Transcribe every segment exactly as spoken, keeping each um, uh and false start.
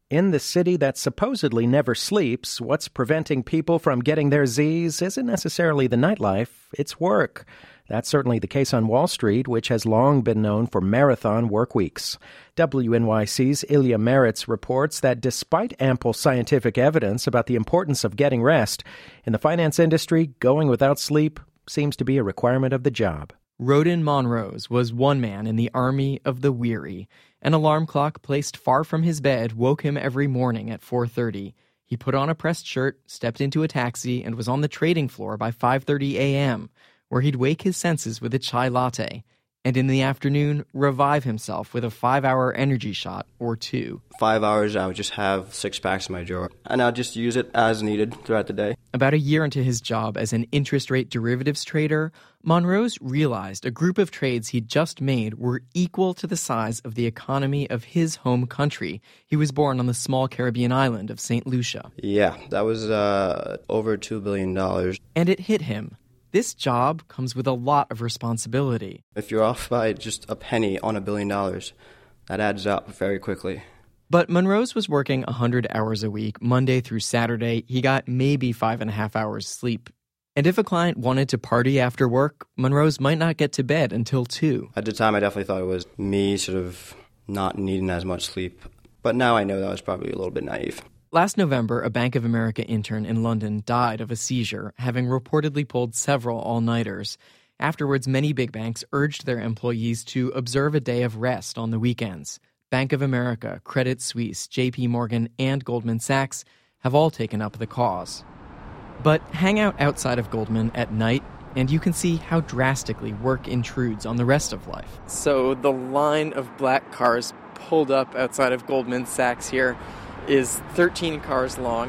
In the city that supposedly never sleeps, what's preventing people from getting their Z's isn't necessarily the nightlife, it's work. That's certainly the case on Wall Street, which has long been known for marathon work weeks. W N Y C's Ilya Meritz reports that despite ample scientific evidence about the importance of getting rest, in the finance industry, going without sleep seems to be a requirement of the job. Rodin Monrose was one man in the army of the weary. An alarm clock placed far from his bed woke him every morning at four thirty. He put on a pressed shirt, stepped into a taxi, and was on the trading floor by five thirty a.m., where he'd wake his senses with a chai latte, and in the afternoon, revive himself with a five-hour energy shot or two. Five hours, I would just have six packs in my drawer, and I'll just use it as needed throughout the day. About a year into his job as an interest rate derivatives trader, Monrose realized a group of trades he'd just made were equal to the size of the economy of his home country. He was born on the small Caribbean island of Saint Lucia. Yeah, that was uh, over two billion dollars. And it hit him. This job comes with a lot of responsibility. If you're off by just a penny on a billion dollars, that adds up very quickly. But Monrose was working one hundred hours a week, Monday through Saturday. He got maybe five and a half hours sleep. And if a client wanted to party after work, Monrose might not get to bed until two. At the time, I definitely thought it was me sort of not needing as much sleep. But now I know that was probably a little bit naive. Last November, a Bank of America intern in London died of a seizure, having reportedly pulled several all-nighters. Afterwards, many big banks urged their employees to observe a day of rest on the weekends. Bank of America, Credit Suisse, J P Morgan, and Goldman Sachs have all taken up the cause. But hang out outside of Goldman at night, and you can see how drastically work intrudes on the rest of life. So the line of black cars pulled up outside of Goldman Sachs here is thirteen cars long.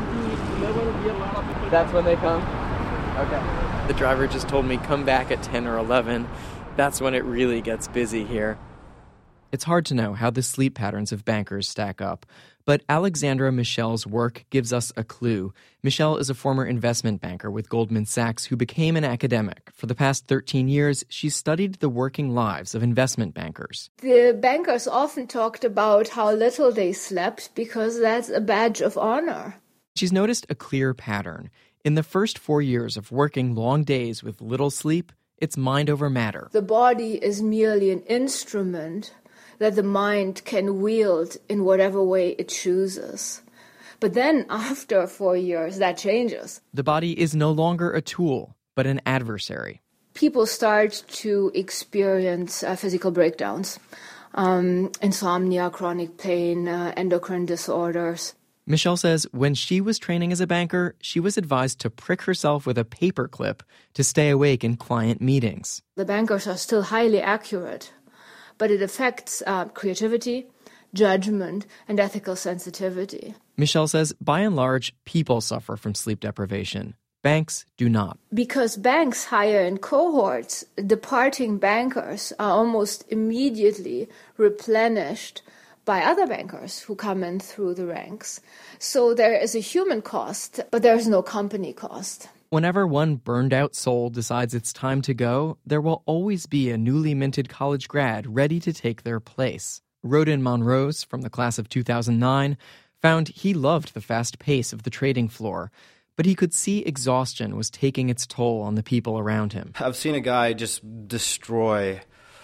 That's when they come? Okay. The driver just told me come back at ten or eleven. That's when it really gets busy here. It's hard to know how the sleep patterns of bankers stack up, but Alexandra Michel's work gives us a clue. Michel is a former investment banker with Goldman Sachs who became an academic. For the past thirteen years, she's studied the working lives of investment bankers. The bankers often talked about how little they slept because that's a badge of honor. She's noticed a clear pattern. In the first four years of working long days with little sleep, it's mind over matter. The body is merely an instrument that the mind can wield in whatever way it chooses. But then, after four years, that changes. The body is no longer a tool, but an adversary. People start to experience uh, physical breakdowns, um, insomnia, chronic pain, uh, endocrine disorders. Michel says when she was training as a banker, she was advised to prick herself with a paper clip to stay awake in client meetings. The bankers are still highly accurate, but it affects uh, creativity, judgment, and ethical sensitivity. Michel says, by and large, people suffer from sleep deprivation. Banks do not. Because banks hire in cohorts, departing bankers are almost immediately replenished by other bankers who come in through the ranks. So there is a human cost, but there is no company cost. Whenever one burned-out soul decides it's time to go, there will always be a newly minted college grad ready to take their place. Rodin Monrose, from the class of two thousand nine, found he loved the fast pace of the trading floor, but he could see exhaustion was taking its toll on the people around him. I've seen a guy just destroy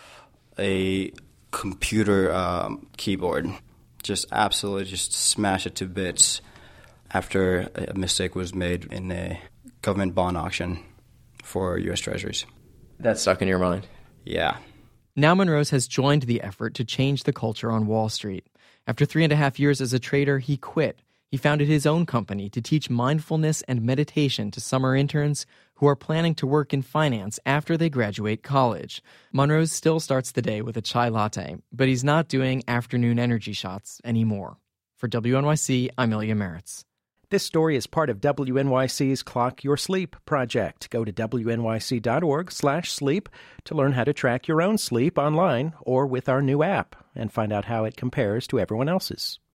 a computer um, keyboard, just absolutely just smash it to bits after a mistake was made in a government bond auction for U S Treasuries. That stuck in your mind? Yeah. Now Monrose has joined the effort to change the culture on Wall Street. After three and a half years as a trader, he quit. He founded his own company to teach mindfulness and meditation to summer interns who are planning to work in finance after they graduate college. Monrose still starts the day with a chai latte, but he's not doing afternoon energy shots anymore. For W N Y C, I'm Ilya Meritz. This story is part of W N Y C's Clock Your Sleep project. Go to W N Y C dot org slash sleep to learn how to track your own sleep online or with our new app and find out how it compares to everyone else's.